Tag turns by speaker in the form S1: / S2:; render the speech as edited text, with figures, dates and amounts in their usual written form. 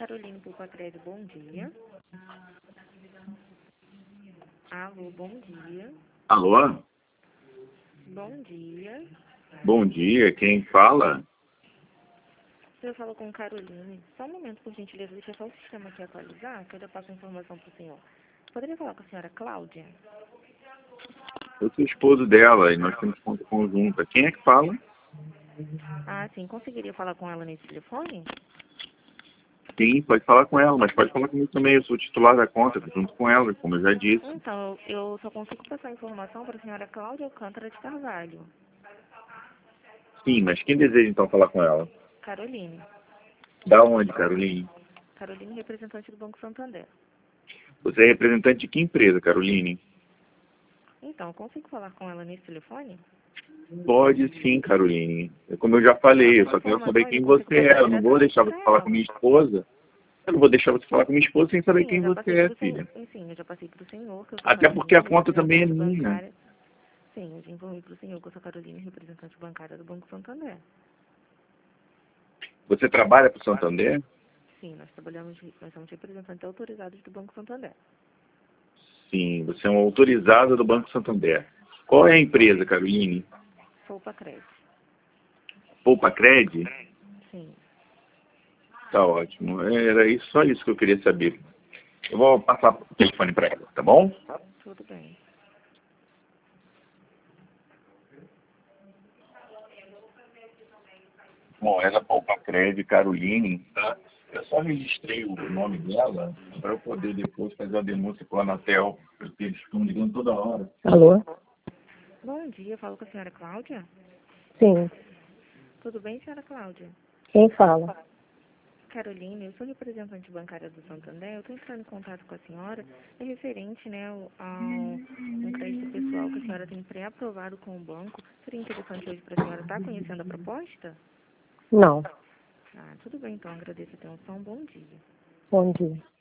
S1: Caroline Pulpacred, bom dia. Alô, bom dia.
S2: Alô?
S1: Bom dia.
S2: Bom dia, quem fala?
S1: Eu falo com Caroline. Só um momento, por gentileza, deixa só o sistema aqui atualizar, que eu já passo a informação para o senhor. Poderia falar com a senhora Cláudia?
S2: Eu sou esposo dela e nós temos conta conjunta. Quem é que fala?
S1: Ah, sim. Conseguiria falar com ela nesse telefone?
S2: Sim, pode falar com ela, mas pode falar comigo também. Eu sou o titular da conta, junto com ela, como eu já disse.
S1: Então, eu só consigo passar a informação para a senhora Cláudia Alcântara de Carvalho.
S2: Sim, mas quem deseja então falar com ela?
S1: Caroline.
S2: Da onde, Caroline?
S1: Caroline, representante do Banco Santander.
S2: Você é representante de que empresa, Caroline?
S1: Então, eu consigo falar com ela nesse telefone?
S2: Pode sim, Caroline. Como eu já falei, eu só quero saber quem você é. Eu não vou deixar você falar com minha esposa. Eu não vou deixar você falar com minha esposa sem saber
S1: Sim,
S2: quem
S1: eu já
S2: você
S1: passei
S2: é,
S1: para o senhor.
S2: filha.
S1: Sim, eu já passei para o senhor, que eu sou
S2: Até porque a
S1: Caroline,
S2: conta também é
S1: representante
S2: minha.
S1: bancária. Sim, eu já informei para o senhor que eu sou Caroline, representante bancária do Banco Santander.
S2: Você trabalha para o Santander?
S1: Sim, nós somos representantes autorizados do Banco Santander.
S2: Sim, você é um autorizado do Banco Santander. Qual é a empresa, Caroline?
S1: Pulpacred.
S2: Pulpacred?
S1: Sim.
S2: Tá ótimo. Era isso, só isso que eu queria saber. Eu vou passar o telefone para ela, tá bom?
S1: Tudo bem.
S2: Bom, ela é Pulpacred, Caroline, tá? Eu só registrei o nome dela para eu poder depois fazer a denúncia com a Anatel, porque eles ficam ligando toda hora.
S3: Alô?
S1: Bom dia, falo com a senhora Cláudia?
S3: Sim.
S1: Tudo bem, senhora Cláudia?
S3: Quem fala?
S1: Caroline, eu sou representante bancária do Santander. Eu estou entrando em contato com a senhora. É referente, né, ao um crédito pessoal que a senhora tem pré-aprovado com o banco. Seria interessante hoje para a senhora estar conhecendo a proposta?
S3: Não.
S1: Ah, tudo bem, então. Agradeço a atenção. Bom dia.
S3: Bom dia.